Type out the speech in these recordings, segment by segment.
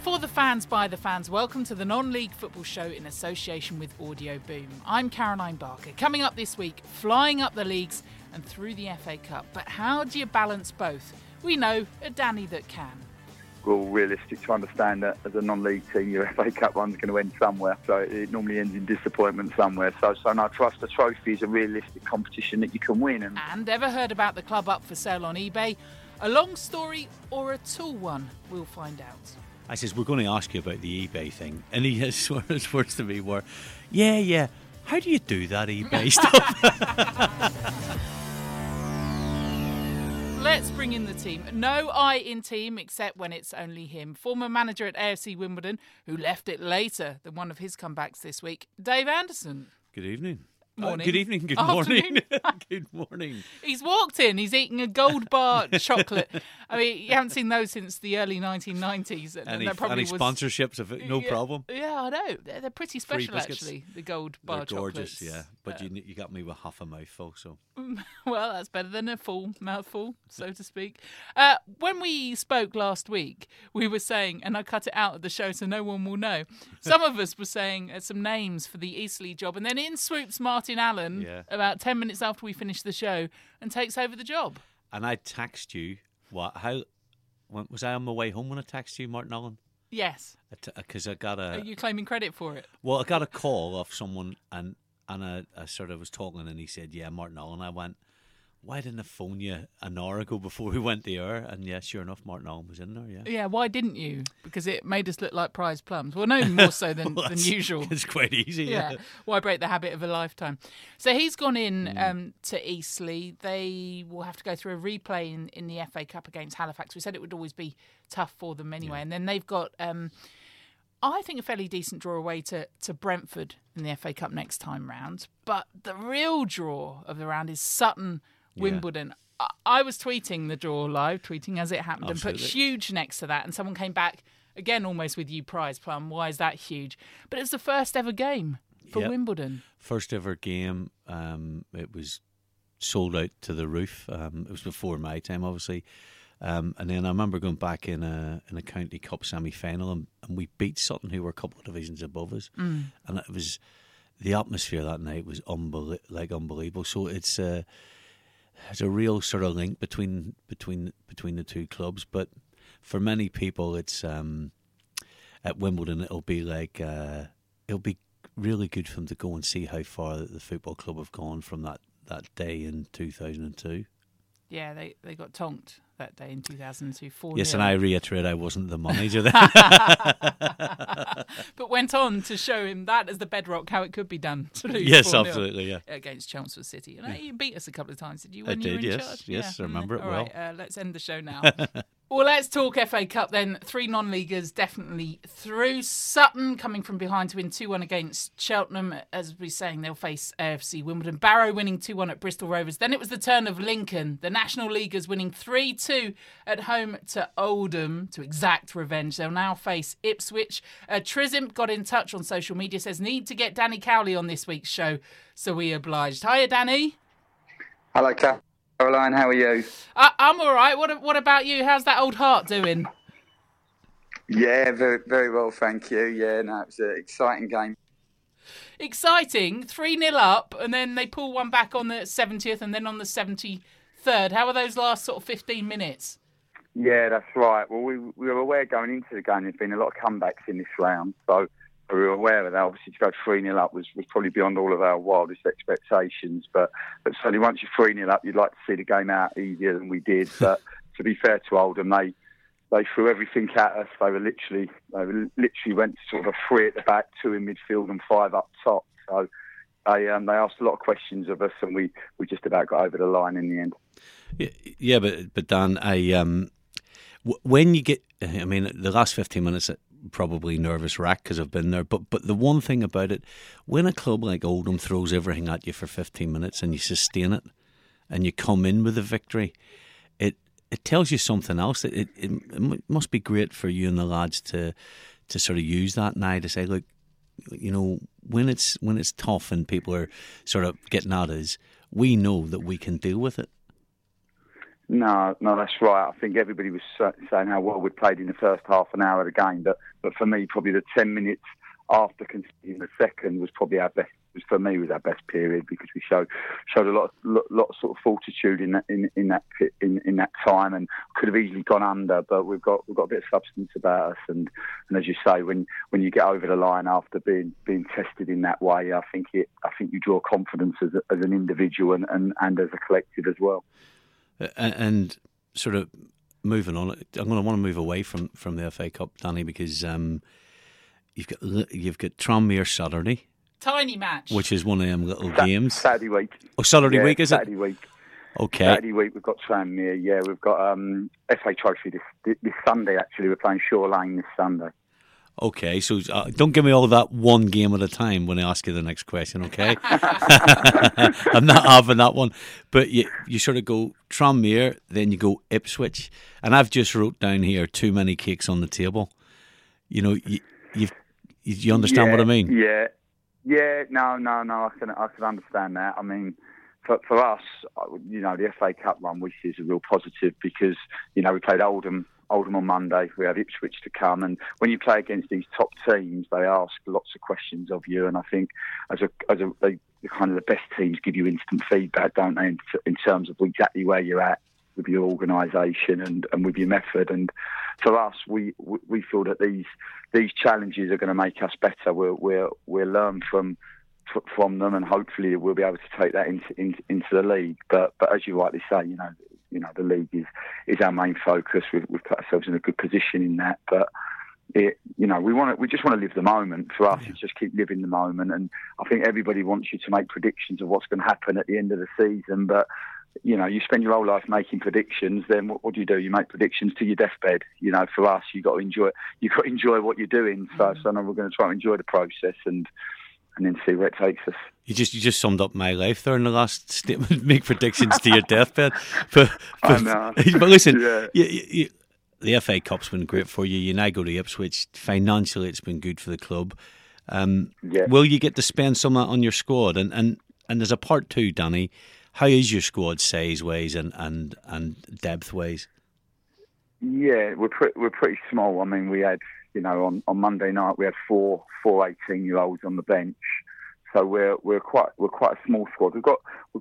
For the fans, by the fans, welcome to the Non-League Football Show in association with Audio Boom. I'm Caroline Barker. Coming up this week, flying up the leagues and through the FA Cup. But how do you balance both? We know a Danny that can. We're all realistic to understand that as a non-league team, your FA Cup run's going to end somewhere. So it normally ends in disappointment somewhere. So no, trust the trophy is a realistic competition that you can win. And ever heard about the club up for sale on eBay? A long story or a tall one? We'll find out. I says, we're going to ask you about the eBay thing. And he has his words to me were, yeah, how do you do that eBay stuff? Let's bring in the team. No I in team, except when it's only him. Former manager at AFC Wimbledon, who left it later than one of his comebacks this week, Dave Anderson. Good evening. Morning. Good evening, good Afternoon. morning. Good morning. He's walked in, he's eating a gold bar chocolate. I mean, you haven't seen those since the early 1990s. Any sponsorships of it, no problem. Yeah, I know. They're pretty special, biscuits. actually, the gold bar They're gorgeous, chocolates. yeah. But you got me with half a mouthful, so. Well, that's better than a full mouthful, so to speak. When we spoke last week, we were saying, and I cut it out of the show so no one will know, some of us were saying some names for the Eastleigh job, and then in swoops Martin Allen about 10 minutes after we finished the show and takes over the job. And I text you, was I on my way home when I texted you, Martin Allen? Yes. Because I got a... Are you claiming credit for it? Well, I got a call off someone and I sort of was talking and he said, yeah, Martin Allen. I went, why didn't I phone you an hour ago before we went the air? And yeah, sure enough, Martin Allen was in there, yeah. Yeah, why didn't you? Because it made us look like prize plums. Well, no more so than usual. It's quite easy, yeah. Why break the habit of a lifetime? So he's gone in to Eastleigh. They will have to go through a replay in the FA Cup against Halifax. We said it would always be tough for them anyway. Yeah. And then they've got... I think a fairly decent draw away to Brentford in the FA Cup next time round. But the real draw of the round is Sutton, Wimbledon. I was tweeting the draw live, tweeting as it happened, Absolutely. And put huge next to that. And someone came back, again, almost with you prize plum. Why is that huge? But it's the first ever game for Wimbledon. First ever game. It was sold out to the roof. It was before my time, obviously. And then I remember going back in a County Cup semi-final and we beat Sutton, who were a couple of divisions above us. And it was the atmosphere that night was unbelievable. So it's a real sort of link between the two clubs. But for many people, it's at Wimbledon. It'll be really good for them to go and see how far the football club have gone from that day in 2002. Yeah, they got tonked that day in 2002. 4-0. Yes, and I reiterate I wasn't the manager then. But went on to show him that as the bedrock, how it could be done to lose 4-0 absolutely, yeah. Against Chelmsford City. You know, you beat us a couple of times, did you? I did, yes. Yes, I remember it well. All right, let's end the show now. Well, let's talk FA Cup then. 3 non-leaguers definitely through. Sutton coming from behind to win 2-1 against Cheltenham. As we're saying, they'll face AFC Wimbledon. Barrow winning 2-1 at Bristol Rovers. Then it was the turn of Lincoln. The National Leaguers winning 3-2 at home to Oldham to exact revenge. They'll now face Ipswich. Trizimp got in touch on social media, says need to get Danny Cowley on this week's show. So we obliged. Hiya, Danny. Hello, Caroline, how are you? I'm all right. What about you? How's that old heart doing? Yeah, very, very well, thank you. Yeah, no, it was an exciting game. Exciting. 3-0 up, and then they pull one back on the 70th and then on the 73rd. How were those last sort of 15 minutes? Yeah, that's right. Well, we were aware going into the game there's been a lot of comebacks in this round, so we were aware of that. Obviously, to go 3-0 up was probably beyond all of our wildest expectations. But certainly once you're 3-0 up, you'd like to see the game out easier than we did. But to be fair to Oldham, they threw everything at us. They literally went sort of a 3 at the back, 2 in midfield and 5 up top. So they asked a lot of questions of us, and we just about got over the line in the end. Yeah, but Dan, when you get, I mean, the last 15 minutes, probably nervous wreck because I've been there. But the one thing about it, when a club like Oldham throws everything at you for 15 minutes and you sustain it, and you come in with a victory, it tells you something else. It must be great for you and the lads to sort of use that now to say, look, you know, when it's tough and people are sort of getting at us, we know that we can deal with it. No, that's right. I think everybody was saying how well we played in the first half an hour of the game, but for me, probably the 10 minutes after conceding the second was probably our best. For me, was our best period because we showed a lot of sort of fortitude in that time, and could have easily gone under. But we've got a bit of substance about us, and as you say, when you get over the line after being tested in that way, I think you draw confidence as an individual and as a collective as well. And sort of moving on, I'm going to want to move away from the FA Cup, Danny, because you've got Tranmere Saturday. Tiny match. Which is one of them little games. Saturday week. Oh, Saturday week, is Saturday week. Okay. Saturday week, we've got Tranmere. Yeah, we've got FA Trophy this Sunday, actually. We're playing Shore Lane this Sunday. Okay, so don't give me all that one game at a time when I ask you the next question, okay? I'm not having that one. But you sort of go Tranmere, then you go Ipswich. And I've just wrote down here, too many cakes on the table. You know, you understand what I mean? Yeah. Yeah, no. I can understand that. I mean, for us, you know, the FA Cup run we see is a real positive because, you know, we played Oldham on Monday. We have Ipswich to come, and when you play against these top teams, they ask lots of questions of you. And I think they kind of the best teams give you instant feedback, don't they, in terms of exactly where you're at with your organisation and with your method. And for us, we feel that these challenges are going to make us better. We'll learn from them, and hopefully we'll be able to take that into the league. But as you rightly say, you know the league is our main focus. We've put ourselves in a good position in that, but we just want to live the moment. For us, it's just keep living the moment. And I think everybody wants you to make predictions of what's going to happen at the end of the season, but you know, you spend your whole life making predictions. Then what do? You make predictions to your deathbed. You know, for us, you got to enjoy what you're doing. So now we're going to try and enjoy the process and then see where it takes us. You just summed up my life there in the last statement. Make predictions to your deathbed. But I know. But listen, the FA Cup's been great for you. You now go to Ipswich. Financially, it's been good for the club. Will you get to spend some of that on your squad? And there's a part two, Danny. How is your squad size-wise and depth-wise? Yeah, we're pretty small. I mean, we had, you know, on Monday night we had four 18-year-olds on the bench, so we're quite a small squad. We've got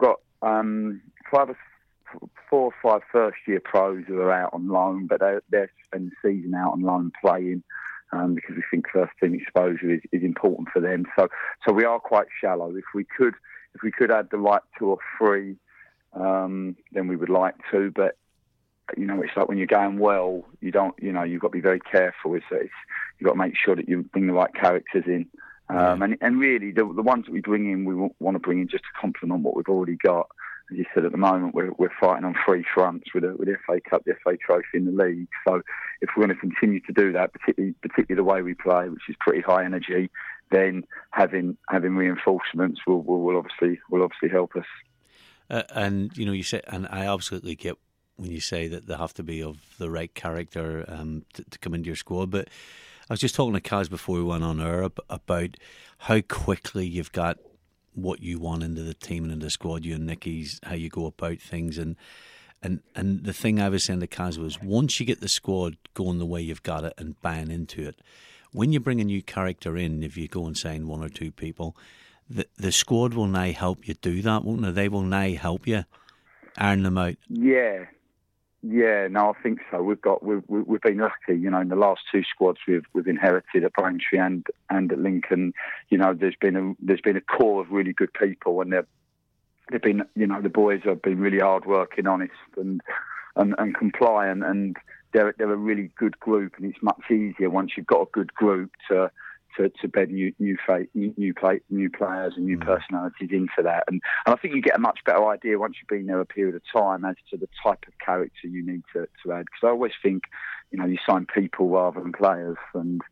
4 or 5 first-year pros who are out on loan, but they're spending the season out on loan playing. Because we think first team exposure is important for them. So we are quite shallow. If we could add the right 2 or 3, then we would like to. But you know, it's like when you're going well, you've got to be very careful. You've got to make sure that you bring the right characters in. And really, the ones that we bring in, we want to bring in just to complement what we've already got. As you said, at the moment, we're fighting on 3 fronts with the FA Cup, the FA Trophy, and the league. So if we're going to continue to do that, particularly the way we play, which is pretty high energy, then having reinforcements will obviously help us. And you know, you say, and I absolutely get when you say that they have to be of the right character to come into your squad. But I was just talking to Kaz before we went on air about how quickly you've got what you want into the team and into the squad, you and Nicky's, how you go about things. And the thing I was saying to Kaz was, once you get the squad going the way you've got it and buying into it, when you bring a new character in, if you go and sign 1 or 2 people, the squad will now help you do that, won't they? They will now help you iron them out. Yeah, no, I think so. We've been lucky, you know, in the last 2 squads we've inherited at Braintree and at Lincoln. You know, there's been a core of really good people, and they've been, you know, the boys have been really hard working, honest, and compliant, and they're a really good group. And it's much easier once you've got a good group to bed new players and new personalities into that, and I think you get a much better idea once you've been there a period of time as to the type of character you need to add. Because I always think, you know, you sign people rather than players, and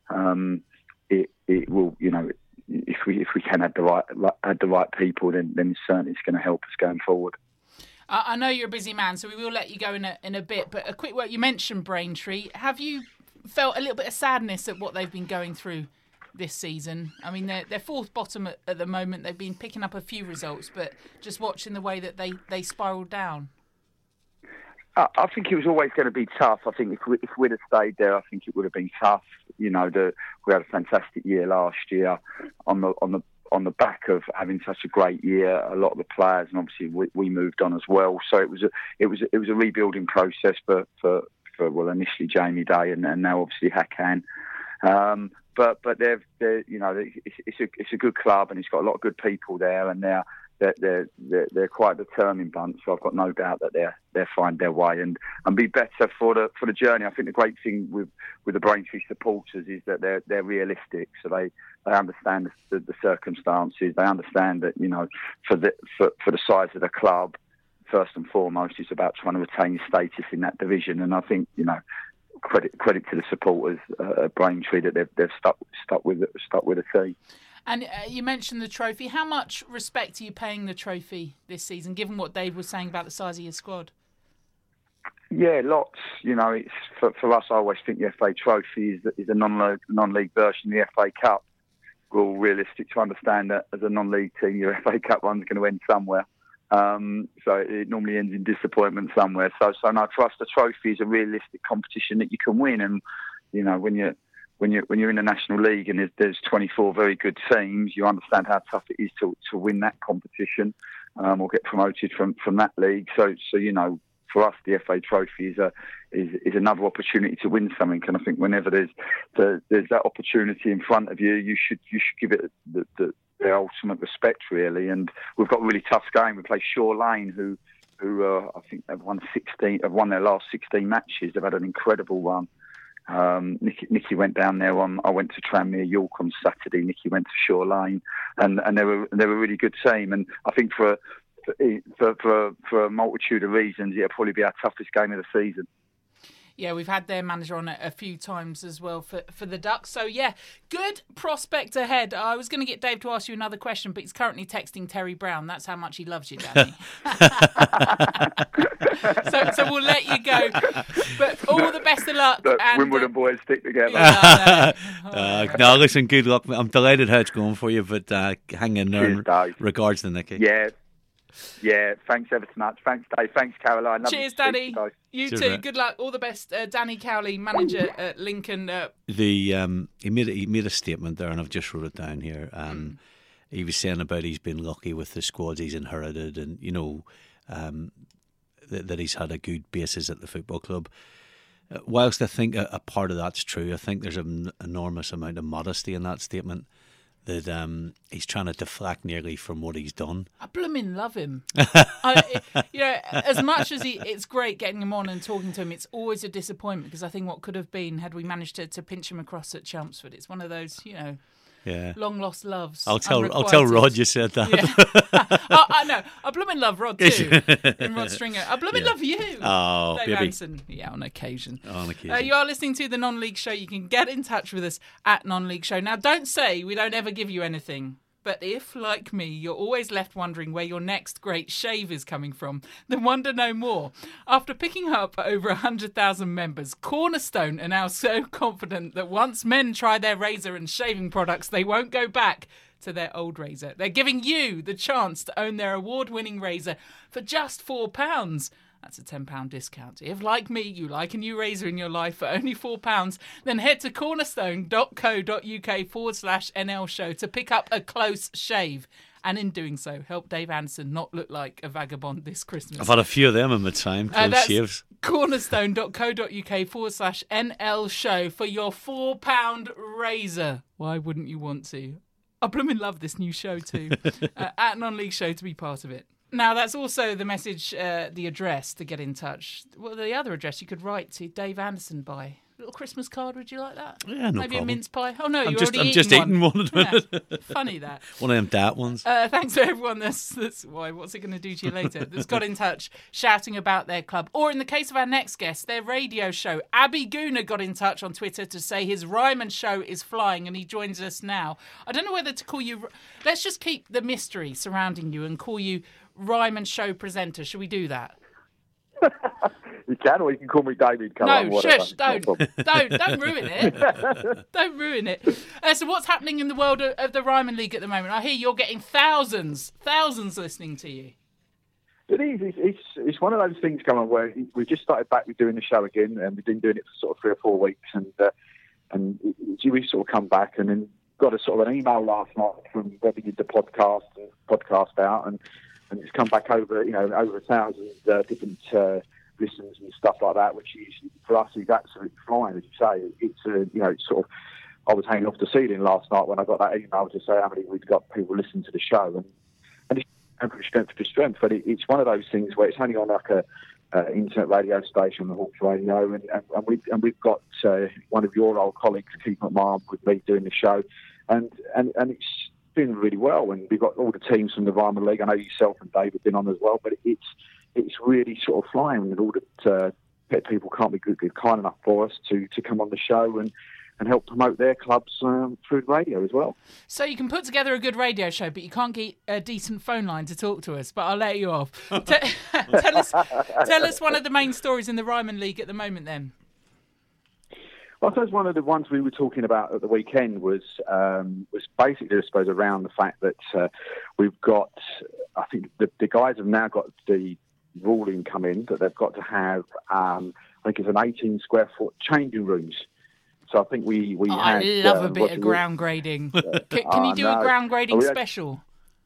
it will, you know, if we can add the right people, then certainly it's going to help us going forward. I know you're a busy man, so we will let you go in a bit. But a quick word, you mentioned Braintree. Have you felt a little bit of sadness at what they've been going through this season? I mean, they're 4th bottom at the moment. They've been picking up a few results, but just watching the way that they spiralled down. I think it was always going to be tough. I think if we'd have stayed there, I think it would have been tough. We had a fantastic year last year on the back of having such a great year. A lot of the players, and obviously we moved on as well. So it was a rebuilding process for initially Jamie Day and now obviously Hakan. But they're it's a good club and it's got a lot of good people there, and they're quite a determined bunch. So I've got no doubt that they'll find their way and be better for the journey. I think the great thing with the Braintree supporters is that they're realistic. So they understand the circumstances. They understand that for the size of the club, first and foremost, it's about trying to retain status in that division. And I think credit to the supporters at Braintree that they've stuck with the team. And you mentioned the trophy. How much respect are you paying the trophy this season, given what Dave was saying about the size of your squad? Yeah, lots. It's for us. I always think the FA Trophy is a non-league version of the FA Cup. We're all realistic to understand that as a non-league team, your FA Cup run's going to end somewhere. So it normally ends in disappointment somewhere. So no, for us, the trophy is a realistic competition that you can win. And when you're in the National League and there's 24 very good teams, you understand how tough it is to win that competition or get promoted from that league. So for us, the FA Trophy is another opportunity to win something. And I think whenever there's that opportunity in front of you, you should give it the ultimate respect, really. And we've got a really tough game. We play Shore Lane, who I think have won their last 16 matches. They've had an incredible run. Nicky went down there I went to Tranmere York on Saturday. Nicky went to Shore Lane, and they were a really good team. And I think for a multitude of reasons, it'll probably be our toughest game of the season. Yeah, we've had their manager on a few times as well for the Ducks. So, yeah, good prospect ahead. I was going to get Dave to ask you another question, but he's currently texting Terry Brown. That's how much he loves you, Danny. so we'll let you go. But all the best of luck. And Wimbledon boys stick together. No, listen, good luck. I'm delighted how it's going for you, but hang in there. Cheers, regards to Nicky. Yeah, thanks ever so much. Thanks, Dave. Thanks, Caroline. Cheers, Danny. You too. Mate. Good luck. All the best. Danny Cowley, manager at Lincoln. He made a statement there, and I've just wrote it down here. He was saying about he's been lucky with the squads he's inherited, and that he's had a good basis at the football club. Whilst I think a part of that's true, I think there's an enormous amount of modesty in that statement. That he's trying to deflect nearly from what he's done. I blooming love him. As much as it's great getting him on and talking to him, it's always a disappointment because I think what could have been had we managed to pinch him across at Chelmsford. It's one of those, long lost loves. I'll tell Rod you said that. Yeah. I know. I blooming love Rod too. And Rod Stringer. I blooming love you. Oh, Dave baby. Anderson. Yeah, on occasion. You are listening to the Non-League Show. You can get in touch with us at Non-League Show. Now, don't say we don't ever give you anything. But if, like me, you're always left wondering where your next great shave is coming from, then wonder no more. After picking up over 100,000 members, Cornerstone are now so confident that once men try their razor and shaving products, they won't go back to their old razor. They're giving you the chance to own their award-winning razor for just £4. That's a £10 discount. If, like me, you like a new razor in your life for only £4, then head to cornerstone.co.uk/NL show to pick up a close shave. And in doing so, help Dave Anderson not look like a vagabond this Christmas. I've had a few of them in my time, close shaves. cornerstone.co.uk/NL show for your £4 razor. Why wouldn't you want to? I blooming love this new show too. At Non-League Show to be part of it. Now, that's also the message, the address to get in touch. Well, the other address you could write to Dave Anderson by. A little Christmas card, would you like that? Yeah, no Maybe problem. A mince pie? Oh, no, I'm just eating one at the minute. Yeah, funny that. One of them dat ones. Thanks to everyone that's why, what's it going to do to you later, that's got in touch shouting about their club. Or in the case of our next guest, their radio show. Abby Gooner got in touch on Twitter to say his Ryman show is flying and he joins us now. I don't know whether to call you... Let's just keep the mystery surrounding you and call you Ryman show presenter. Should we do that? You can, or you can call me David. No, shush, don't ruin it. Don't ruin it. So what's happening in the world of the Ryman League at the moment? I hear you're getting thousands listening to you. It is. It's one of those things going on where we just started back with doing the show again, and we've been doing it for sort of 3 or 4 weeks, and we sort of come back and then got a sort of an email last night from where we did the podcast out, and it's come back over 1,000 different listens and stuff like that, which is for us is absolutely flying. As you say, it's sort of. I was hanging off the ceiling last night when I got that email to say how many we'd got people listening to the show, and it's from strength to strength. But it's one of those things where it's only on like a internet radio station, the Hawks Radio, and we've got one of your old colleagues, Keith McMahon, with me doing the show, and it's doing really well. And we've got all the teams from the Ryman League. I know yourself and Dave have been on as well, but it's really sort of flying. And all the people can't be kind enough for us to come on the show and help promote their clubs through the radio as well. So you can put together a good radio show, but you can't get a decent phone line to talk to us. But I'll let you off. Tell us one of the main stories in the Ryman League at the moment, then. Well, I suppose one of the ones we were talking about at the weekend was basically, I suppose, around the fact that we've got. I think the guys have now got the ruling come in that they've got to have. I think it's an 18 square foot changing rooms. So I think we had... I love a bit of ground grading. Can you do a ground grading special?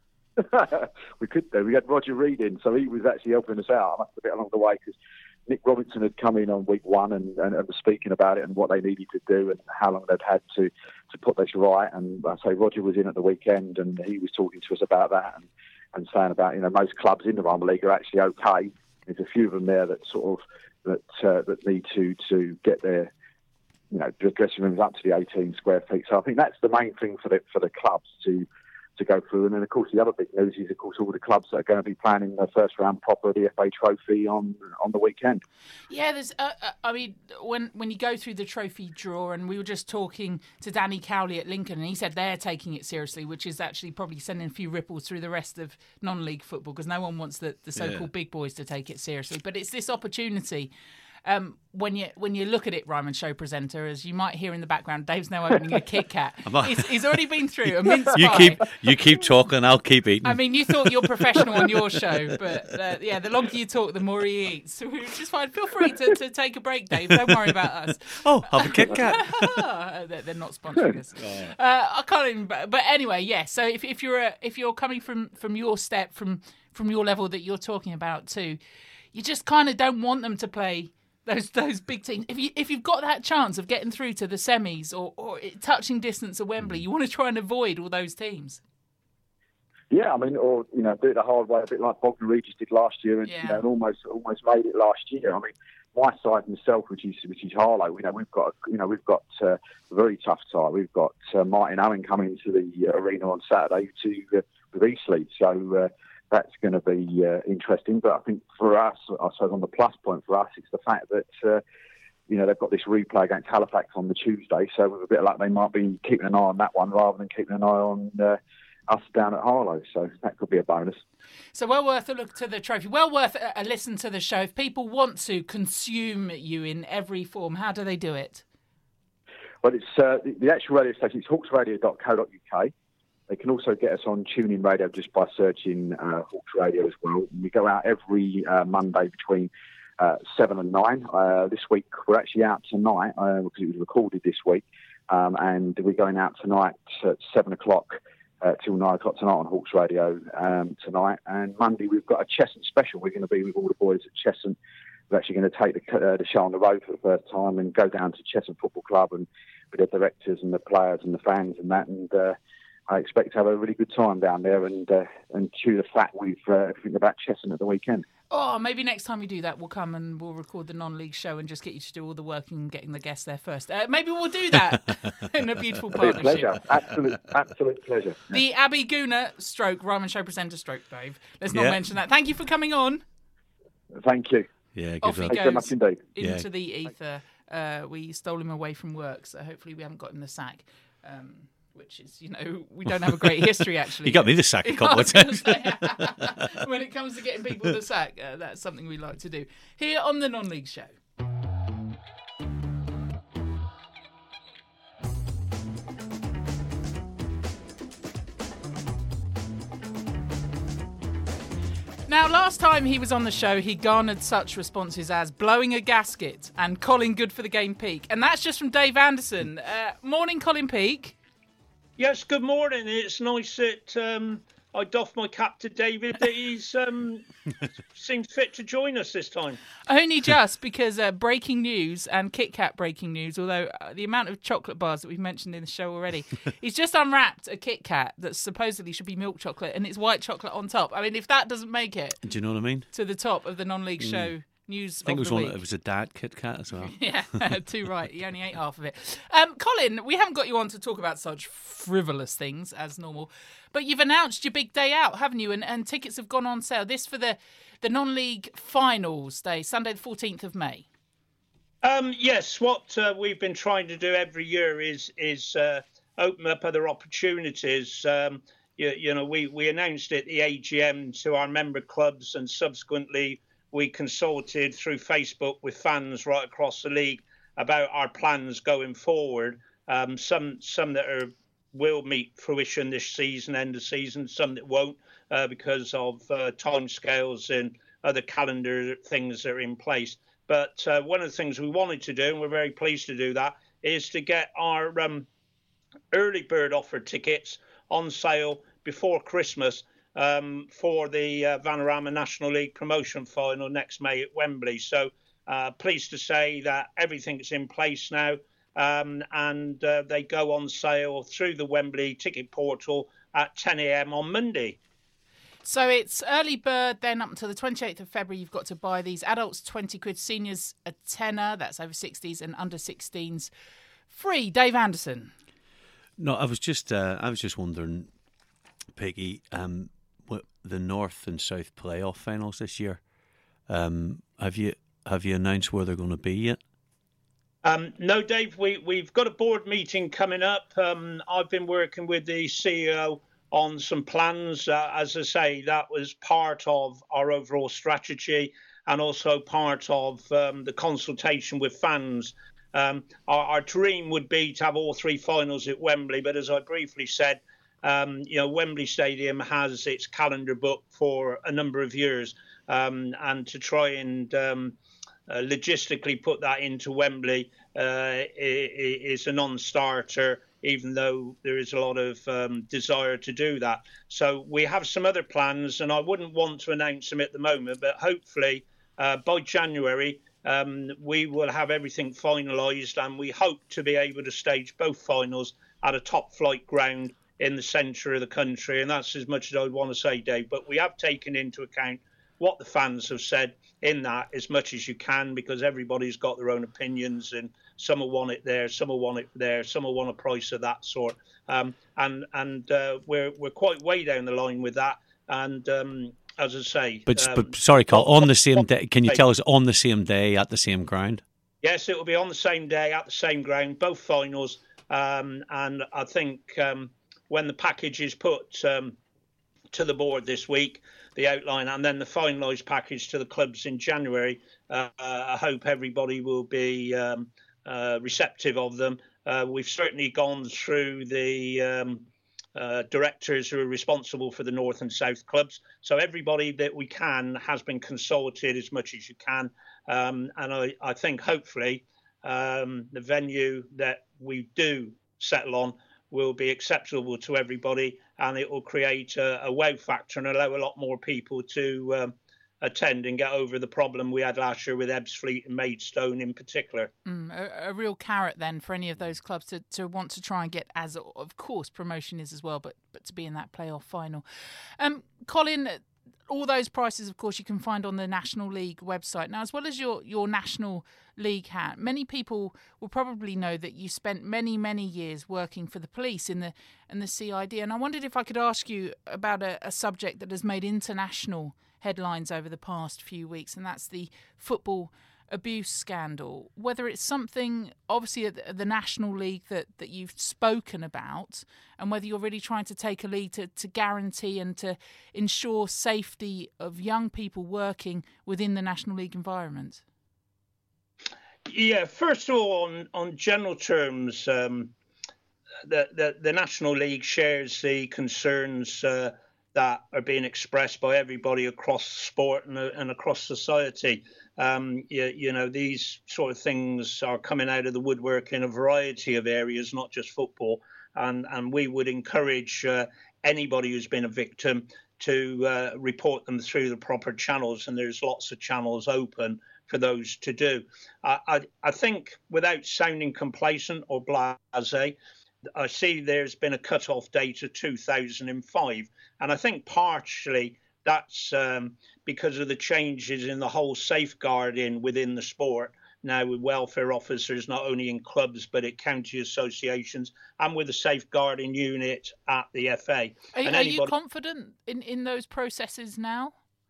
We could do. We had Roger Reid in, so he was actually helping us out. I must admit along the way, because Nick Robinson had come in on week 1 and was speaking about it and what they needed to do and how long they'd had to put this right. And I say Roger was in at the weekend and he was talking to us about that and saying about, most clubs in the Ryman League are actually okay. There's a few of them there that sort of that need to get their the dressing rooms up to the 18 square feet. So I think that's the main thing for the clubs to go through. And then, of course, the other big news is, of course, all the clubs that are going to be planning their first round proper of the FA Trophy on the weekend. Yeah, there's. When you go through the trophy draw, and we were just talking to Danny Cowley at Lincoln, and he said they're taking it seriously, which is actually probably sending a few ripples through the rest of non-league football, because no one wants the so-called big boys to take it seriously. But it's this opportunity. When you look at it, Ryman show presenter, as you might hear in the background, Dave's now opening a Kit Kat. He's already been through a mince pie. You keep talking, I'll keep eating. I mean, you thought you're professional on your show, but the longer you talk, the more he eats. Which is fine. Feel free to take a break, Dave. Don't worry about us. Oh, have a Kit Kat. They're not sponsoring us. I can't even. But anyway, yeah. So if you're coming from your step, from your level that you're talking about too, you just kind of don't want them to play those big teams. If you've got that chance of getting through to the semis or touching distance at Wembley, you want to try and avoid all those teams. Yeah, I mean, or do it the hard way, a bit like Bognor Regis did last year, and and almost made it last year. I mean, my side myself, which is Harlow, we've got a very tough tie. We've got Martin Owen coming to the arena on Saturday with Eastleigh, so. That's going to be interesting. But I think for us, I suppose on the plus point for us, it's the fact that, they've got this replay against Halifax on the Tuesday. So with a bit of luck, they might be keeping an eye on that one rather than keeping an eye on us down at Harlow. So that could be a bonus. So well worth a look to the trophy. Well worth a listen to the show. If people want to consume you in every form, how do they do it? Well, it's the actual radio station. It's hawksradio.co.uk. They can also get us on TuneIn Radio just by searching Hawks Radio as well. We go out every Monday between 7 and 9. This week we're actually out tonight because it was recorded this week. And we're going out tonight at 7 o'clock till 9 o'clock tonight on Hawks Radio tonight. And Monday we've got a Cheshunt special. We're going to be with all the boys at Cheshunt. We're actually going to take the show on the road for the first time and go down to Cheshunt Football Club and with the directors and the players and the fans and that. And I expect to have a really good time down there and chew the fat with everything about Cheshunt at the weekend. Oh, maybe next time we do that, we'll come and we'll record the non-league show and just get you to do all the work and getting the guests there first. Maybe we'll do that in a beautiful partnership. Pleasure. Absolute pleasure. The Abbey Gooner / Ryman show presenter / Dave. Let's not mention that. Thank you for coming on. Thank you. Yeah, off he goes very much indeed. Into the ether. We stole him away from work, so hopefully we haven't got him the sack. Which is, we don't have a great history, actually. You got me the sack a couple of times. When it comes to getting people the sack, that's something we like to do. Here on the Non-League Show. Now, last time he was on the show, he garnered such responses as blowing a gasket and Colin good for the game Peak. And that's just from Dave Anderson. Morning, Colin Peak. Yes, good morning. It's nice that I doff my cap to David that he's seems fit to join us this time. Only just because breaking news and Kit Kat breaking news, although the amount of chocolate bars that we've mentioned in the show already, he's just unwrapped a Kit Kat that supposedly should be milk chocolate and it's white chocolate on top. I mean, if that doesn't make it... Do you know what I mean? ...to the top of the non-league show... News I think of the week. It was a dad Kit Kat as well. Yeah, too right. He only ate half of it. Colin, we haven't got you on to talk about such frivolous things as normal, but you've announced your big day out, haven't you? And tickets have gone on sale. This for the non-league finals day, Sunday the 14th of May. Yes, what we've been trying to do every year is open up other opportunities. You know, we announced at the AGM to our member clubs, and subsequently we consulted through Facebook with fans right across the league about our plans going forward. Some that will meet fruition this season, end of season, some that won't because of timescales and other calendar things that are in place. But one of the things we wanted to do, and we're very pleased to do that, is to get our early bird offer tickets on sale before Christmas for the Vanarama National League promotion final next May at Wembley. So pleased to say that everything's in place now, and they go on sale through the Wembley ticket portal at 10 a.m. on Monday. So it's early bird, then up until the 28th of February, you've got to buy these. Adults, 20 quid, seniors, a tenner, that's over 60s, and under 16s, free. Dave Anderson. No, I was just wondering, Peggy, what the North and South playoff finals this year, have you announced where they're going to be yet? No, Dave, we've got a board meeting coming up. I've been working with the CEO on some plans. As I say, that was part of our overall strategy and also part of the consultation with fans. Our dream would be to have all three finals at Wembley, but as I briefly said, Wembley Stadium has its calendar booked for a number of years, and to try and logistically put that into Wembley is a non-starter, even though there is a lot of desire to do that. So we have some other plans, and I wouldn't want to announce them at the moment, but hopefully by January we will have everything finalised, and we hope to be able to stage both finals at a top flight ground in the centre of the country, and that's as much as I would want to say, Dave. But we have taken into account what the fans have said in that as much as you can, because everybody's got their own opinions, and some will want it there, some will want it there, some will want a price of that sort. And we're quite way down the line with that. And as I say, but sorry, Carl, on the same day. Can you tell us on the same day at the same ground? Yes, it will be on the same day at the same ground, both finals. And I think when the package is put to the board this week, the outline, and then the finalised package to the clubs in January, I hope everybody will be receptive of them. We've certainly gone through the directors who are responsible for the North and South clubs. So everybody that we can has been consulted as much as you can. And I think hopefully the venue that we do settle on will be acceptable to everybody, and it will create a wow factor and allow a lot more people to attend and get over the problem we had last year with Ebbsfleet and Maidstone in particular. A real carrot then for any of those clubs to want to try and get, as of course promotion is as well, but to be in that playoff final. Colin, all those prices, of course, you can find on the National League website. Now, as well as your National League hat, many people will probably know that you spent many, many years working for the police in the CID. And I wondered if I could ask you about a subject that has made international headlines over the past few weeks, and that's the football abuse scandal. Whether it's something, obviously, at the National League that you've spoken about, and whether you're really trying to take a lead to guarantee and to ensure safety of young people working within the National League environment. Yeah, first of all, on general terms, the National League shares the concerns that are being expressed by everybody across sport and across society. These sort of things are coming out of the woodwork in a variety of areas, not just football. And we would encourage anybody who's been a victim to report them through the proper channels. And there's lots of channels open for those to do. I think, without sounding complacent or blasé, I see there's been a cut-off date of 2005. And I think partially that's because of the changes in the whole safeguarding within the sport now, with welfare officers not only in clubs but at county associations, and with the safeguarding unit at the FA. Are you confident in those processes now?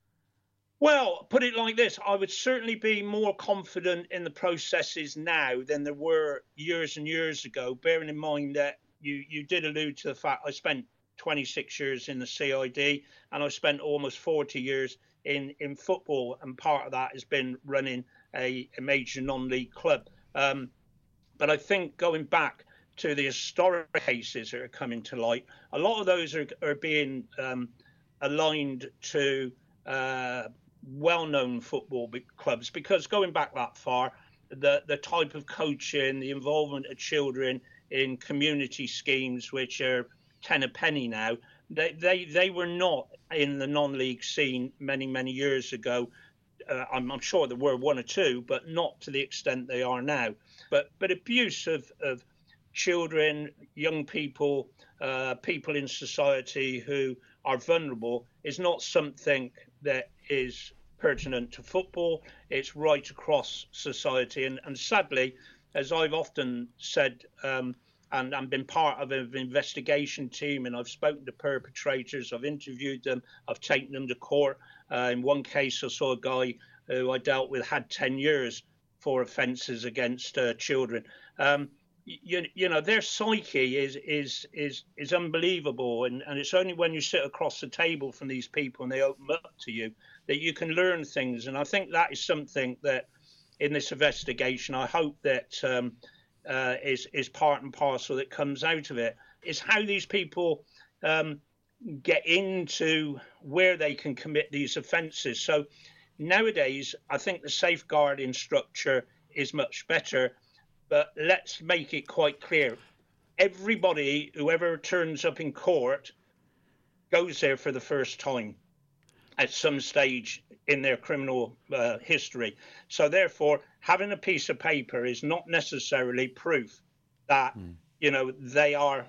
Well, put it like this, I would certainly be more confident in the processes now than there were years and years ago, bearing in mind that you did allude to the fact I spent 26 years in the CID and I spent almost 40 years in football, and part of that has been running a major non-league club. But I think going back to the historic cases that are coming to light, a lot of those are being aligned to well-known football clubs, because going back that far, the type of coaching, the involvement of children in community schemes, which are 10 a penny now, they were not in the non-league scene many years ago. I'm sure there were one or two, but not to the extent they are now. But abuse of children, young people, people in society who are vulnerable is not something that is pertinent to football. It's right across society. And sadly, as I've often said, and been part of an investigation team, and I've spoken to perpetrators, I've interviewed them, I've taken them to court. In one case, I saw a guy who I dealt with had 10 years for offences against children. Their psyche is unbelievable, and it's only when you sit across the table from these people and they open up to you that you can learn things. And I think that is something that in this investigation, I hope that is part and parcel that comes out of it, is how these people get into where they can commit these offences. So nowadays, I think the safeguarding structure is much better. But let's make it quite clear. Everybody, whoever turns up in court, goes there for the first time at some stage in their criminal history. So therefore, having a piece of paper is not necessarily proof that, they are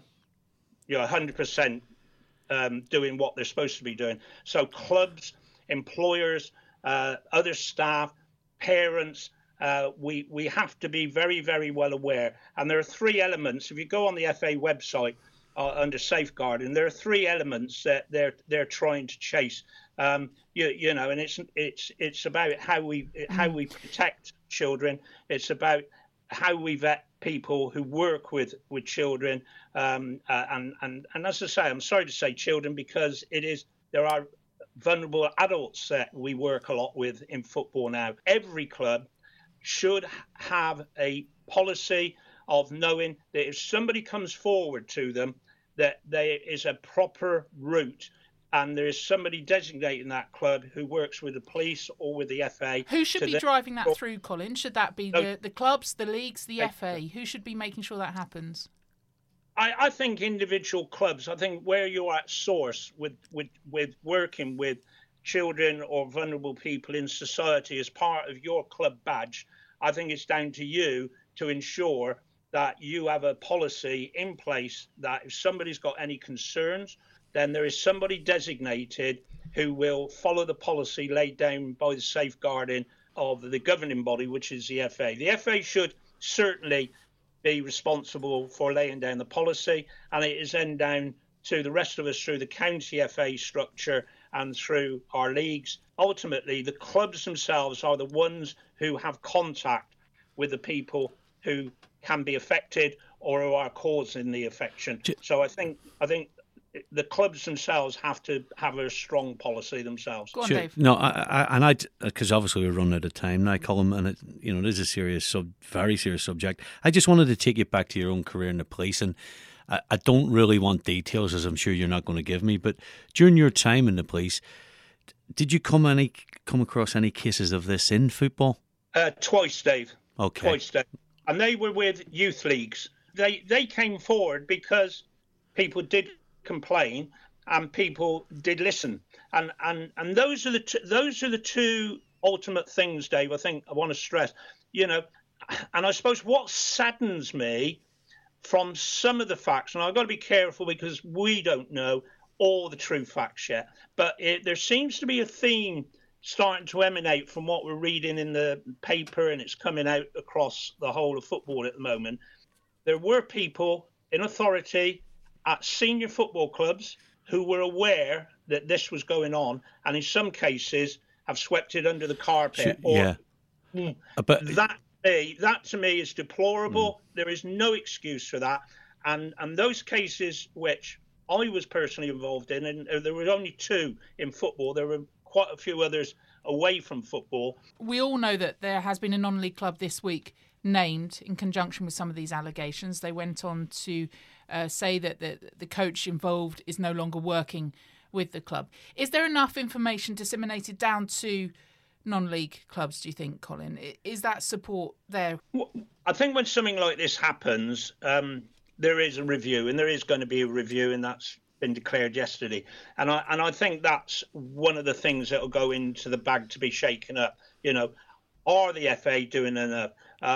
100% doing what they're supposed to be doing. So clubs, employers, other staff, parents, we have to be very, very well aware. And there are three elements. If you go on the FA website under safeguarding, there are three elements that they're trying to chase. And it's about how we protect children. It's about how we vet people who work with children. And as I say, I'm sorry to say children, because there are vulnerable adults that we work a lot with in football now. Every club should have a policy of knowing that if somebody comes forward to them, that there is a proper route, and there is somebody designated in that club who works with the police or with the FA. Who should be driving that through, Colin? Should that be the clubs, the leagues, the FA? Who should be making sure that happens? I think individual clubs. I think where you're at source with working with children or vulnerable people in society as part of your club badge, I think it's down to you to ensure that you have a policy in place that if somebody's got any concerns, then there is somebody designated who will follow the policy laid down by the safeguarding of the governing body, which is the FA. The FA should certainly be responsible for laying down the policy, and it is then down to the rest of us through the county FA structure and through our leagues. Ultimately, the clubs themselves are the ones who have contact with the people who can be affected or who are causing the affection. So I think the clubs themselves have to have a strong policy themselves. Go on, Dave. No, because obviously we're running out of time now, Colin, and it is a serious, very serious subject. I just wanted to take you back to your own career in the police, and I don't really want details, as I'm sure you're not going to give me, but during your time in the police, did you come across any cases of this in football? Twice, Dave. Okay. Twice, Dave. And they were with youth leagues. They came forward because people did complain and people did listen. And those are the two ultimate things, Dave, I think I want to stress. You know, and I suppose what saddens me from some of the facts, and I've got to be careful because we don't know all the true facts yet, but there seems to be a theme starting to emanate from what we're reading in the paper, and it's coming out across the whole of football at the moment. There were people in authority at senior football clubs who were aware that this was going on, and in some cases have swept it under the carpet. But that to me is deplorable. There is no excuse for that. And those cases which I was personally involved in, and there were only 2 in football, there were quite a few others away from football. We all know that there has been a non-league club this week named in conjunction with some of these allegations. They went on to say that the coach involved is no longer working with the club. Is there enough information disseminated down to non-league clubs, do you think, Colin? Is that support there? Well, I think when something like this happens, there is a review, and there is going to be a review, and that's been declared yesterday. And I think that's one of the things that will go into the bag to be shaken up. You know, are the FA doing enough?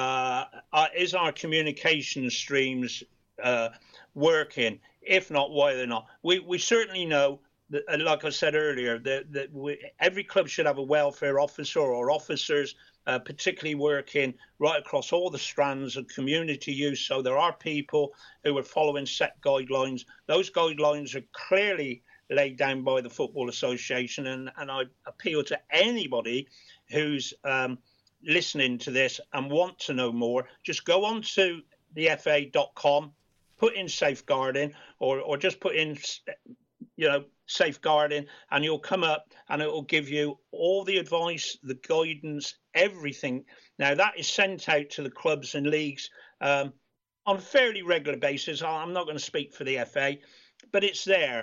Is our communication streams working? If not, why they're not? We certainly know that, like I said earlier, that every club should have a welfare officer or officers, particularly working right across all the strands of community use. So there are people who are following set guidelines. Those guidelines are clearly laid down by the Football Association, and I appeal to anybody who's listening to this and want to know more. Just go on to thefa.com, put in safeguarding, or just put in, safeguarding, and you'll come up and it will give you all the advice, the guidance, everything. Now that is sent out to the clubs and leagues on a fairly regular basis. I'm not going to speak for the FA, but it's there.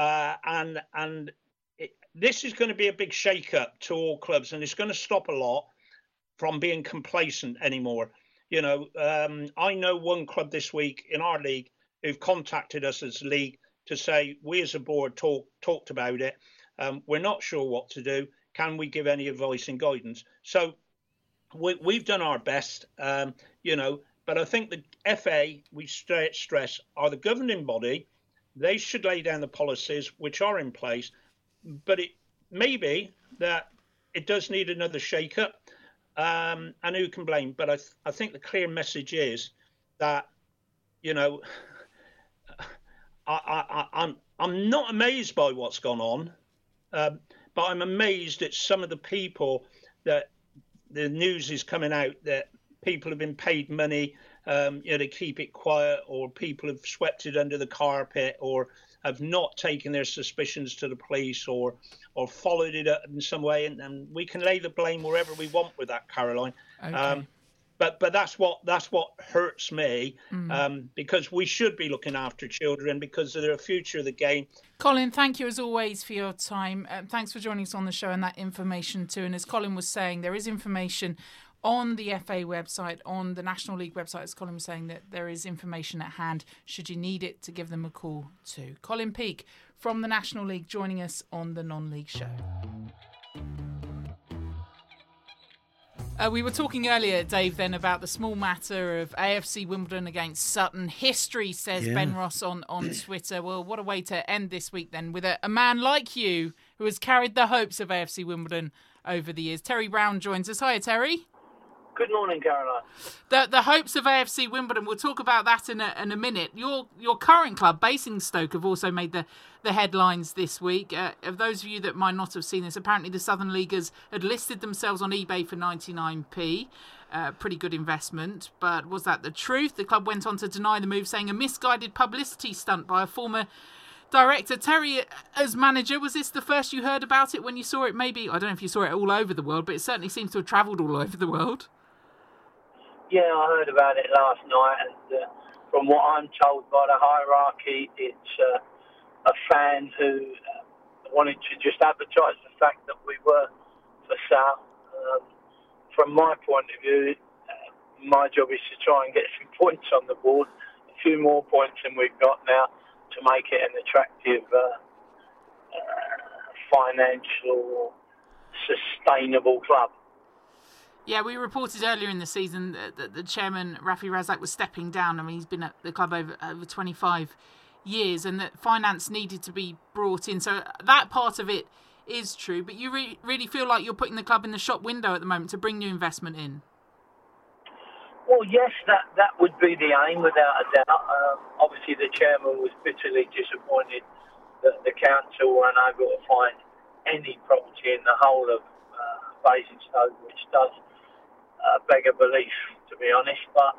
This is going to be a big shake-up to all clubs, and it's going to stop a lot from being complacent anymore. You know, I know one club this week in our league who've contacted us as a league to say, we as a board talked about it. We're not sure what to do. Can we give any advice and guidance? So we've done our best, but I think the FA, we stress, are the governing body. They should lay down the policies which are in place, but it may be that it does need another shake-up, and who can blame? But I think the clear message is that, I'm not amazed by what's gone on, but I'm amazed at some of the people that the news is coming out that people have been paid money to keep it quiet, or people have swept it under the carpet, or have not taken their suspicions to the police, or followed it up in some way. And we can lay the blame wherever we want with that, Caroline. Okay. But that's what hurts me, because we should be looking after children because they're the future of the game. Colin, thank you as always for your time. Thanks for joining us on the show and that information too. And as Colin was saying, there is information on the FA website, on the National League website, as Colin was saying, that there is information at hand should you need it to give them a call too. Colin Peake from the National League joining us on the Non-League Show. We were talking earlier, Dave, then about the small matter of AFC Wimbledon against Sutton. History, says Ben Ross on Twitter. Well, what a way to end this week then with a man like you who has carried the hopes of AFC Wimbledon over the years. Terry Brown joins us. Hiya, Terry. Good morning, Caroline. The hopes of AFC Wimbledon, we'll talk about that in a minute. Your current club, Basingstoke, have also made the headlines this week. Of those of you that might not have seen this, apparently the Southern Leaguers had listed themselves on eBay for 99p. Pretty good investment, but was that the truth? The club went on to deny the move, saying a misguided publicity stunt by a former director. Terry, as manager, was this the first you heard about it when you saw it? Maybe, I don't know if you saw it all over the world, but it certainly seems to have travelled all over the world. Yeah, I heard about it last night, and from what I'm told by the hierarchy, it's a fan who wanted to just advertise the fact that we were for sale. From my point of view, my job is to try and get some points on the board, a few more points than we've got now, to make it an attractive financial, sustainable club. Yeah, we reported earlier in the season that the chairman, Rafi Razak, was stepping down. I mean, he's been at the club over 25 years, and that finance needed to be brought in. So that part of it is true, but you really feel like you're putting the club in the shop window at the moment to bring new investment in? Well, yes, that would be the aim, without a doubt. Obviously, the chairman was bitterly disappointed that the council were unable to find any property in the whole of Basingstoke, which does beg a belief, to be honest. But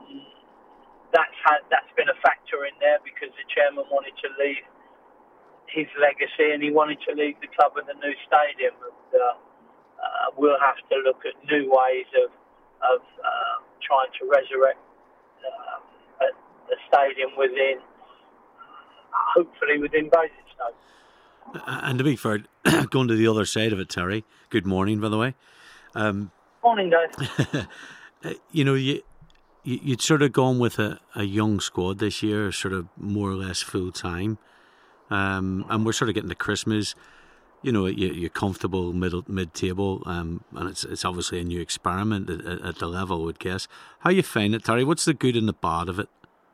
that's been a factor in there, because the chairman wanted to leave his legacy, and he wanted to leave the club with a new stadium. And we'll have to look at new ways of trying to resurrect the stadium hopefully within Basingstoke. And to be fair, going to the other side of it, Terry, good morning, by the way. Morning, Dave. You'd sort of gone with a young squad this year, sort of more or less full time. And we're sort of getting to Christmas. You're comfortable mid-table, and it's obviously a new experiment at the level, I would guess. How you find it, Terry? What's the good and the bad of it?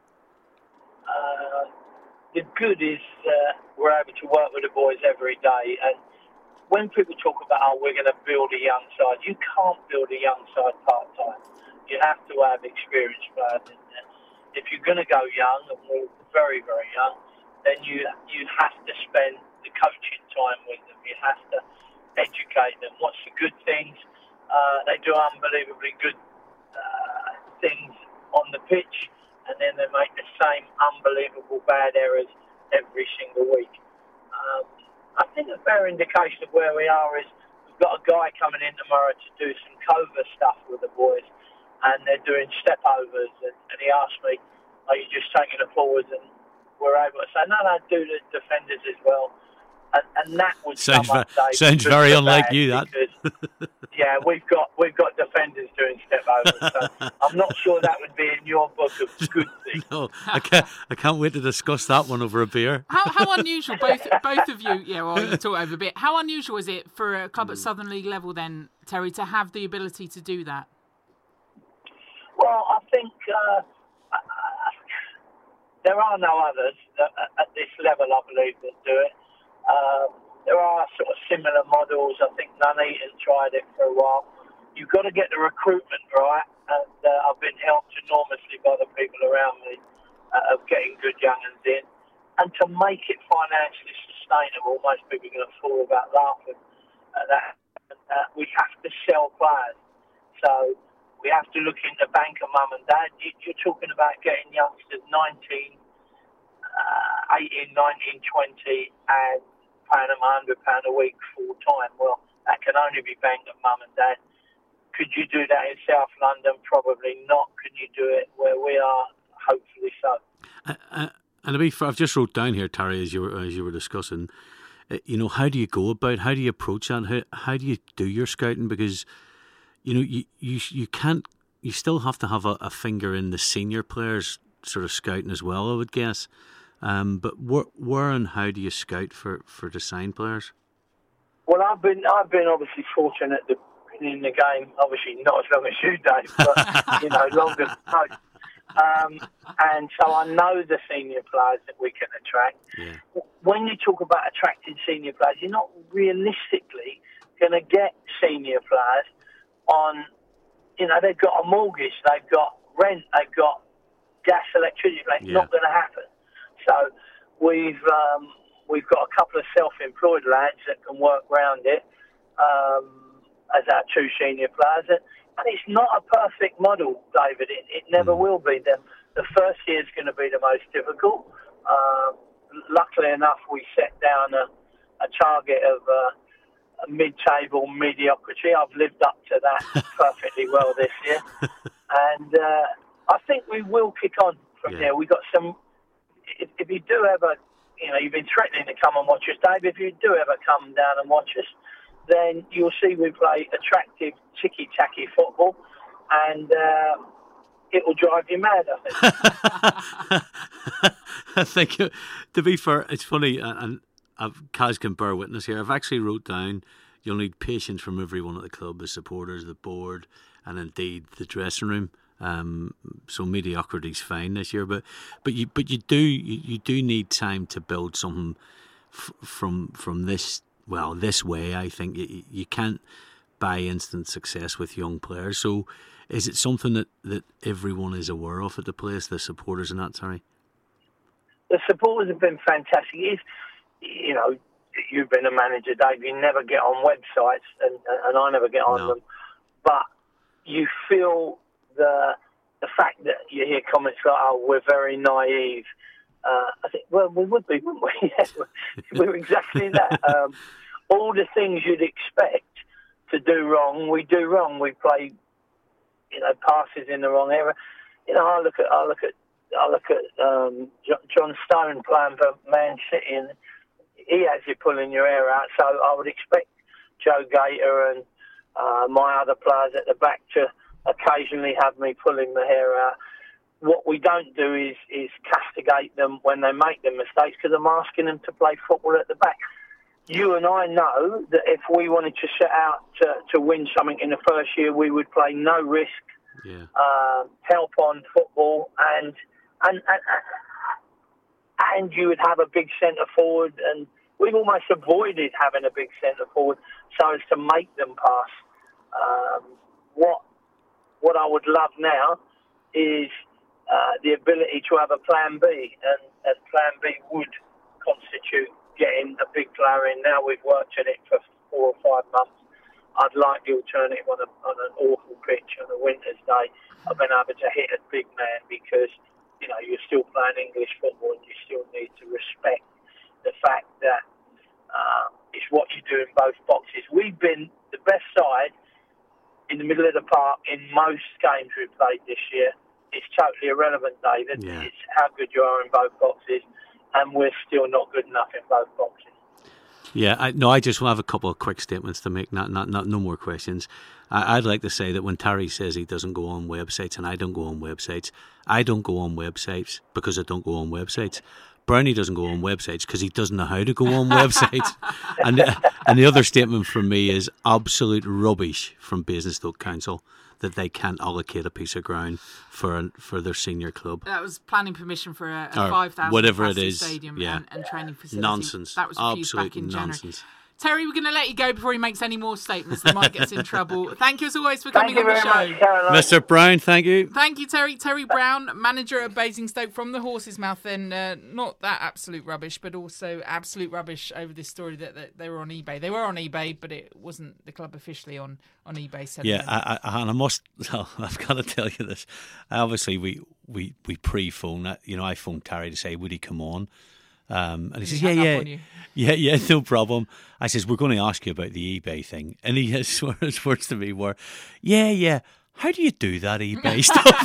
The good is we're able to work with the boys every day. And when people talk about, we're going to build a young side, you can't build a young side part-time. You have to have experienced players in there. If you're going to go young, and we're very, very young, then you have to spend the coaching time with them. You have to educate them. What's the good things? They do unbelievably good things on the pitch, and then they make the same unbelievable bad errors every single week. I think a fair indication of where we are is we've got a guy coming in tomorrow to do some cover stuff with the boys, and they're doing step overs, and he asked me, are you just taking the forwards? And we're able to say, no, do the defenders as well. And that would sounds very unlike you, that. Because, yeah, we've got defenders doing step overs, so I'm not sure that would be in your book of good things. No, I can't wait to discuss that one over a beer. How unusual, both of you, you talk over a bit. How unusual is it for a club at Southern League level then, Terry, to have the ability to do that? Well, I think there are no others at this level, I believe, that do it. There are sort of similar models. I think Nuneaton tried it for a while. You've got to get the recruitment right, and I've been helped enormously by the people around me of getting good young'uns in. And to make it financially sustainable, most people are going to fall about laughing at that. We have to sell players. So we have to look in the bank of mum and dad. You're talking about getting youngsters 18, 19, 20 and paying them £100 a week full time. Well, that can only be banked at mum and dad. Could you do that in South London? Probably not. Can you do it where we are? Hopefully so. And to be fair, I've just wrote down here, Terry, as you were discussing, how do you go about, how do you approach that? How do you do your scouting? Because you can't. You still have to have a finger in the senior players' sort of scouting as well, I would guess. But where and how do you scout for the signed players? Well, I've been obviously fortunate to be in the game. Obviously, not as long as you, Dave, but longer than most. And so I know the senior players that we can attract. Yeah. When you talk about attracting senior players, you're not realistically going to get senior players on, they've got a mortgage, they've got rent, they've got gas, electricity. It's not going to happen. So we've got a couple of self-employed lads that can work around it as our two senior players. And it's not a perfect model, David. It never will be. The first year is going to be the most difficult. Luckily enough, we set down a target of a mid-table mediocrity. I've lived up to that perfectly well this year. And I think we will kick on from there. We got some. If you do ever, you've been threatening to come and watch us, Dave. If you do ever come down and watch us, then you'll see we play attractive, ticky-tacky football, and it will drive you mad, I think. I think, to be fair, it's funny, and Kaz can bear witness here. I've actually wrote down you'll need patience from everyone at the club, the supporters, the board, and indeed the dressing room. So mediocrity's fine this year, but you do need time to build something from this. Well, this way, I think you can't buy instant success with young players. So, is it something that everyone is aware of at the place, the supporters and that, Terry? The supporters have been fantastic. You've been a manager, Dave. You never get on websites, and I never get on them. But you feel the fact that you hear comments like, "Oh, we're very naive." I think, well, we would be, wouldn't we? Yeah, we're exactly that. All the things you'd expect to do wrong, we do wrong. We play, passes in the wrong area. I look at John Stone playing for Man City, and he has you pulling your hair out. So I would expect Joe Gator and my other players at the back to occasionally have me pulling the hair out. What we don't do is castigate them when they make their mistakes, because I'm asking them to play football at the back. You and I know that if we wanted to set out to win something in the first year, we would play no risk, help on football, and you would have a big centre forward, and we've almost avoided having a big centre forward so as to make them pass. What I would love now is the ability to have a plan B, and plan B would constitute getting a big player in. Now we've worked at it for 4 or 5 months. I'd like the alternative on an awful pitch on a winter's day. I've been able to hit a big man, because you're still playing English football, and you still need to respect the fact that it's what you do in both boxes. We've been the best side in the middle of the park in most games we've played this year. It's totally irrelevant, David. Yeah. It's how good you are in both boxes, and we're still not good enough in both boxes. Yeah, I just have a couple of quick statements to make. Not no more questions. I'd like to say that when Terry says he doesn't go on websites and I don't go on websites, I don't go on websites because I don't go on websites. Brownie doesn't go on websites because he doesn't know how to go on websites. And the other statement from me is absolute rubbish from Basingstoke Council that they can't allocate a piece of ground for their senior club. That was planning permission for a 5,000 whatever it is, stadium and training facility. Nonsense. That was refused back in January. Nonsense. Terry, we're going to let you go before he makes any more statements that might get us in trouble. Thank you as always for coming on the show. Much, Caroline. Mr. Brown, thank you. Thank you, Terry. Terry Brown, manager at Basingstoke, from the horse's mouth. Then not that absolute rubbish, but also absolute rubbish over this story that they were on eBay. They were on eBay, but it wasn't the club officially on eBay. Yeah, and I must. Well, I've got to tell you this. Obviously, we pre-phone. I phoned Terry to say, would he come on? And he says, yeah, no problem. I says, we're going to ask you about the eBay thing. And his words to me were, yeah, how do you do that eBay stuff?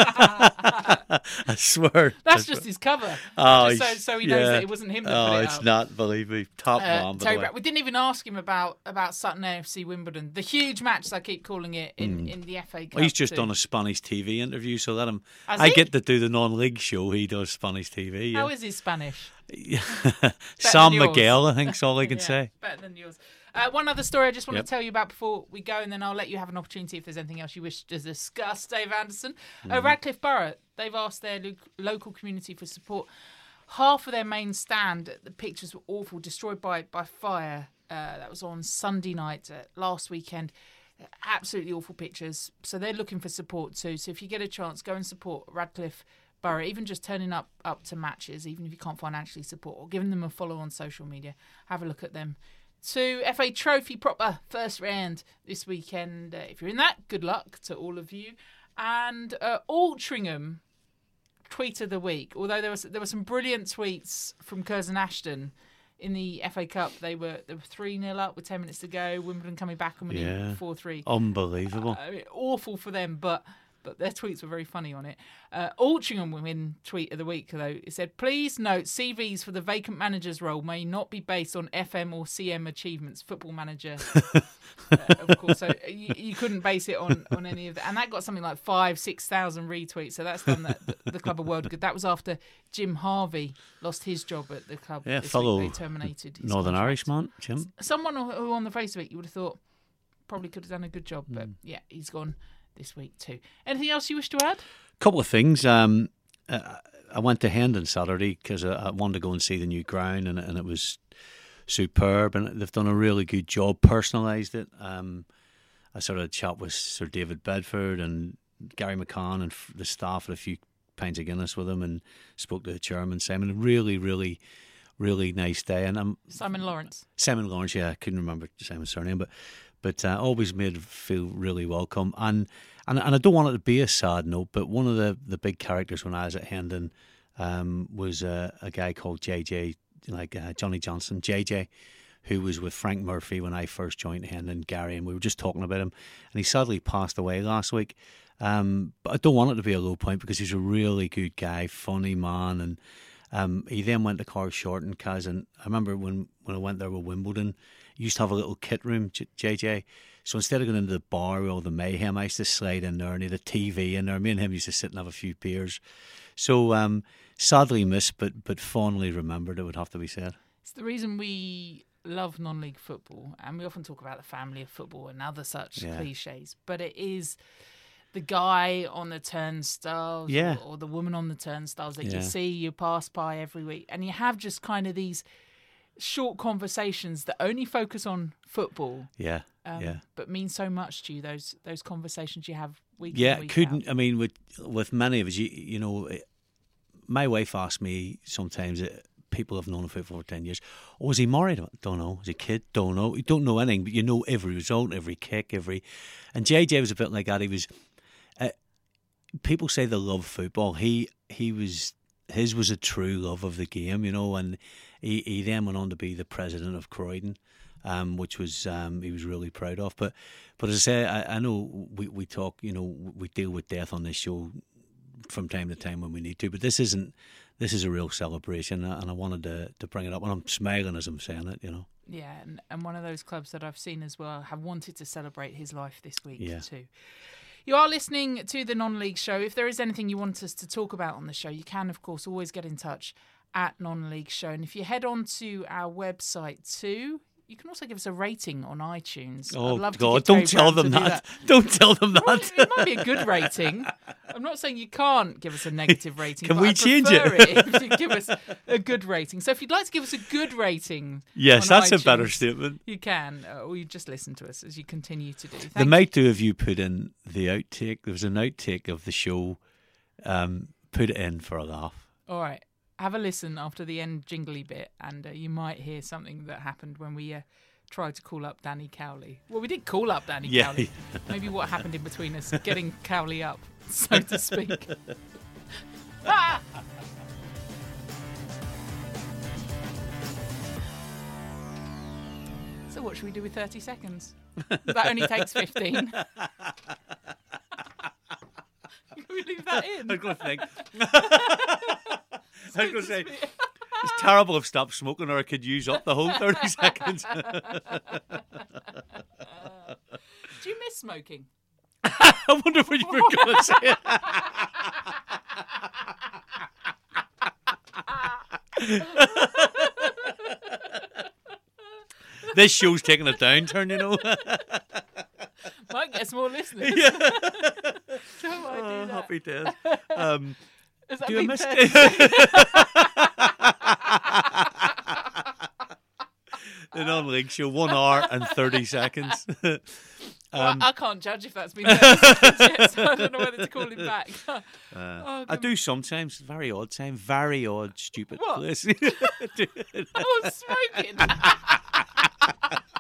I swear. That's just his cover. Oh, so he knows that it wasn't him that put it it's out. not, believe me. Top man, by the way. We didn't even ask him about Sutton AFC Wimbledon, the huge match, as I keep calling it, in the FA Cup. Well, he's just done a Spanish TV interview, so that I get to do the non-league show. He does Spanish TV. How is his Spanish? San Miguel, I think, is all I can say. Better than yours. One other story I just want to tell you about before we go, and then I'll let you have an opportunity if there's anything else you wish to discuss, Dave Anderson. Radcliffe Borough, they've asked their local community for support. Half of their main stand, the pictures were awful, destroyed by fire. That was on Sunday night last weekend. Absolutely awful pictures. So they're looking for support too. So if you get a chance, go and support Radcliffe Borough, even just turning up to matches, even if you can't financially support, or giving them a follow on social media. Have a look at them. To FA Trophy proper first round this weekend. If you're in that, good luck to all of you. And Altrincham tweet of the week. Although there were some brilliant tweets from Curzon Ashton in the FA Cup. They were 3-0 up with 10 minutes to go. Wimbledon coming back and winning 4-3. Unbelievable. Awful for them, but but their tweets were very funny on it. Altrincham Women tweet of the week, though. It said, please note CVs for the vacant manager's role may not be based on FM or CM achievements. Football Manager, of course. So you couldn't base it on any of that. And that got something like 6,000 retweets. So that's done the club a world good. That was after Jim Harvey lost his job at the club. Yeah, this fellow week. They terminated his Northern contract. Irish man, Jim. Someone who on the face of it you would have thought probably could have done a good job, but yeah, he's gone this week too. Anything else you wish to add? Couple of things. I went to Hendon Saturday because I wanted to go and see the new ground, and it was superb, and they've done a really good job, personalised it. I sort of chat with Sir David Bedford and Gary McCann and the staff, had a few pints of Guinness with them, and spoke to the chairman, Simon. Really, really, really nice day. And Simon Lawrence. Simon Lawrence, yeah, I couldn't remember Simon's surname, but always made it feel really welcome. And I don't want it to be a sad note, but one of the big characters when I was at Hendon was a guy called JJ, Johnny Johnson, JJ, who was with Frank Murphy when I first joined Hendon, Gary, and we were just talking about him. And he sadly passed away last week. But I don't want it to be a low point because he's a really good guy, funny man. And he then went to Carl Shorten, Kaz, and I remember when I went there with Wimbledon, he used to have a little kit room, JJ. So instead of going into the bar with all the mayhem, I used to slide in there and he had a TV in there. Me and him used to sit and have a few beers. So sadly missed, but fondly remembered, it would have to be said. It's the reason we love non-league football, and we often talk about the family of football and other such cliches, but it is the guy on the turnstiles or the woman on the turnstiles that you see, you pass by every week, and you have just kind of these short conversations that only focus on football. But mean so much to you, those conversations you have week in, week out. I mean, with many of us, you know, my wife asks me sometimes, people have known him for 10 years, was he married? Don't know. Was he a kid? Don't know. You don't know anything, but you know every result, every kick, and JJ was a bit like that. He was, people say they love football. His was a true love of the game, you know, and he then went on to be the president of Croydon, which was he was really proud of. But as I say, I know we talk, you know, we deal with death on this show from time to time when we need to, but this is a real celebration, and I wanted to bring it up, and I'm smiling as I'm saying it, you know. Yeah, and one of those clubs that I've seen as well have wanted to celebrate his life this week too. You are listening to the Non-League Show. If there is anything you want us to talk about on the show, you can, of course, always get in touch at Non-League Show. And if you head on to our website too, you can also give us a rating on iTunes. Oh, I'd love God, to don't tell them that. Don't tell them that. Well, it might be a good rating. I'm not saying you can't give us a negative rating. Can but we I'd change prefer it? if you give us a good rating. So if you'd like to give us a good rating, yes, on that's iTunes, a better statement. You can, or you just listen to us as you continue to do. The might two of you put in the outtake. There was an outtake of the show. Put it in for a laugh. All right. Have a listen after the end jingly bit, and you might hear something that happened when we tried to call up Danny Cowley. Well, we did call up Danny Cowley. Maybe what happened in between us, getting Cowley up, so to speak. So what should we do with 30 seconds? That only takes 15. Can we leave that in? I was going to think. I was going to say, it's terrible if stopped smoking, or I could use up the whole 30 seconds. Do you miss smoking? I wonder what you were going to say. This show's taking a downturn, you know. Might get some more listeners. Yeah. So I do that. Happy days. Has that Do you been miss 30 the Non-League Show, 1 hour and 30 seconds. Well, I can't judge if that's been 30 seconds yet, so I don't know whether to call him back. I do sometimes, very odd time, very odd, stupid What? place. I was smoking.